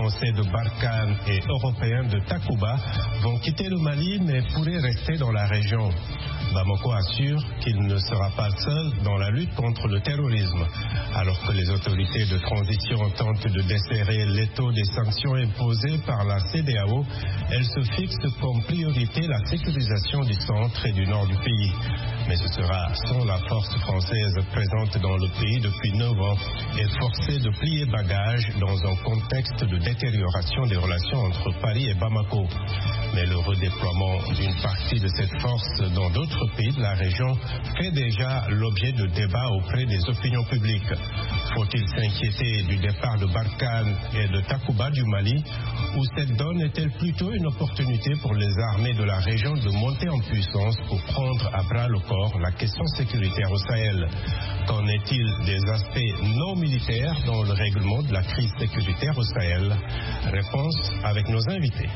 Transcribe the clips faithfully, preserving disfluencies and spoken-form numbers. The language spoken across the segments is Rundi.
français de Barkhane et européens de Takuba vont quitter le Mali mais pourraient rester dans la région. Bamako assure qu'il ne sera pas seul dans la lutte contre le terrorisme. Alors que les autorités de transition tentent de desserrer l'étau des sanctions imposées par la C E D E A O, elles se fixent comme priorité la sécurisation du centre et du nord du pays. Mais ce sera sans la force française présente dans le pays depuis neuf ans et forcée de plier bagages dans un contexte de détérioration des relations entre Paris et Bamako. Mais le redéploiement d'une partie de cette force dans d'autres pays de la région fait déjà l'objet de débats auprès des opinions publiques. Faut-il s'inquiéter du départ de Barkhane et de Takuba du Mali, ou cette donne est-elle plutôt une opportunité pour les armées de la région de monter en puissance pour prendre à bras le corps la question sécuritaire au Sahel? Qu'en est-il des aspects non militaires dans le règlement de la crise sécuritaire au Sahel? Réponse avec nos invités.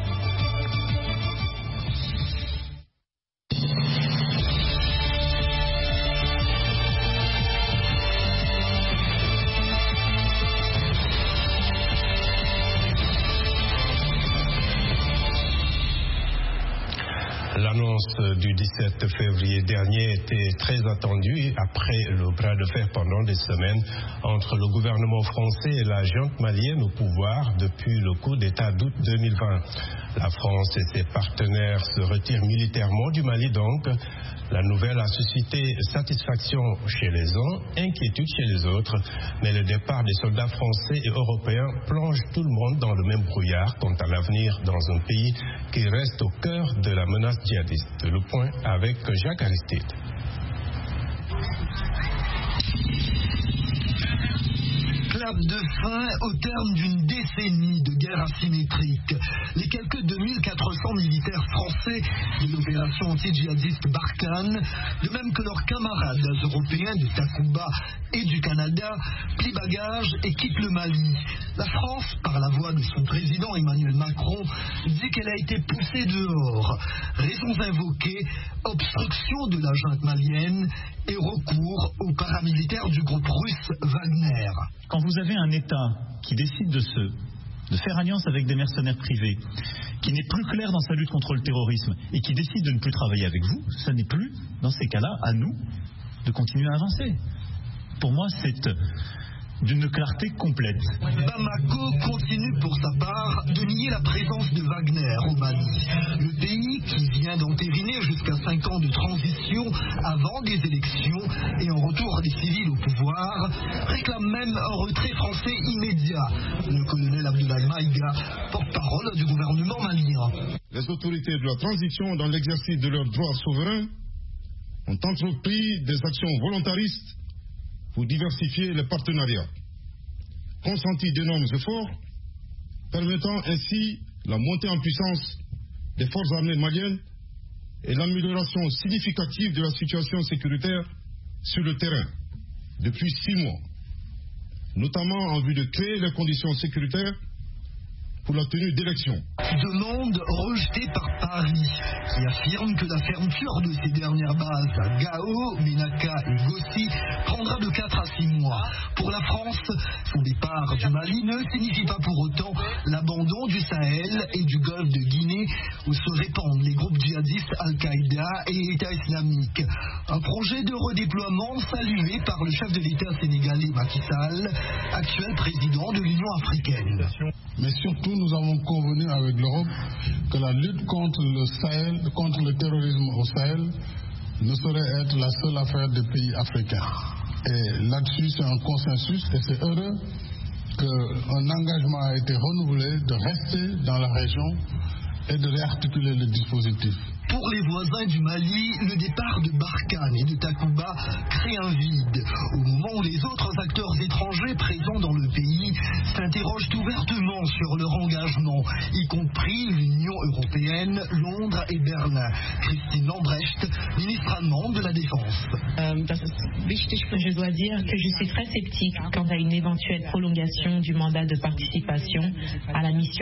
L'annonce du dix-sept février dernier était très attendue après le bras de fer pendant des semaines entre le gouvernement français et la junte malienne au pouvoir depuis le coup d'État d'août deux mille vingt. La France et ses partenaires se retirent militairement du Mali donc. La nouvelle a suscité satisfaction chez les uns, inquiétude chez les autres, mais le départ des soldats français et européens plonge tout le monde dans le même brouillard quant à l'avenir dans un pays qui reste au cœur de la menace djihadiste. Le point avec Jacques Aristide. Clap de fin au terme d'une décennie de guerre asymétrique. Les quelques deux mille quatre cents militaires français de l'opération anti-djihadiste Barkhane, de même que leurs camarades européens de Takuba et du Canada, plient bagages et quittent le Mali. La France, par la voix de son président Emmanuel Macron, dit qu'elle a été poussée dehors. Raisons invoquées, obstruction de la junte malienne et recours aux paramilitaires du groupe russe Wagner. Quand vous avez un État qui décide de se de faire alliance avec des mercenaires privés, qui n'est plus clair dans sa lutte contre le terrorisme et qui décide de ne plus travailler avec vous, ça n'est plus, dans ces cas-là, à nous de continuer à avancer. Pour moi, c'est d'une clarté complète. Bamako continue pour sa part de nier la présence de Wagner au Mali. Le pays qui vient d'entériner jusqu'à cinq ans de transition avant des élections et en retour des civils au pouvoir, réclame même un retrait français immédiat. Le colonel Abdoulaye Maïga, porte-parole du gouvernement malien. Les autorités de la transition, dans l'exercice de leurs droits souverains, ont entrepris des actions volontaristes pour diversifier les partenariats, consenti d'énormes efforts, permettant ainsi la montée en puissance des forces armées maliennes et l'amélioration significative de la situation sécuritaire sur le terrain depuis six mois, notamment en vue de créer les conditions sécuritaires pour la tenue d'élections. Demande rejetée par Paris, qui affirme que la fermeture de ces dernières bases à Gao, Ménaka et Gossi prendra de quatre à six mois. Pour la France, son départ du Mali ne signifie pas pour autant l'abandon du Sahel et du golfe de Guinée, où se répandent les groupes djihadistes Al-Qaïda et État islamique. Un projet de redéploiement salué par le chef de l'État sénégalais Macky Sall, actuel président de l'Union africaine. Mais surtout, nous avons convenu avec l'Europe que la lutte contre le Sahel, contre le terrorisme au Sahel, ne saurait être la seule affaire des pays africains. Et là-dessus, c'est un consensus et c'est heureux qu'un engagement a été renouvelé de rester dans la région et de réarticuler le dispositif. Pour les voisins du Mali, le départ de Barkhane et de Takuba crée un vide, au moment où les autres acteurs étrangers présents dans le pays s'interrogent ouvertement sur leur engagement, y compris l'Union européenne, Londres et Berlin. Christine Lambrecht, ministre allemande de la Défense. Je dois dire que je suis très sceptique quant à une éventuelle prolongation du mandat de participation à la mission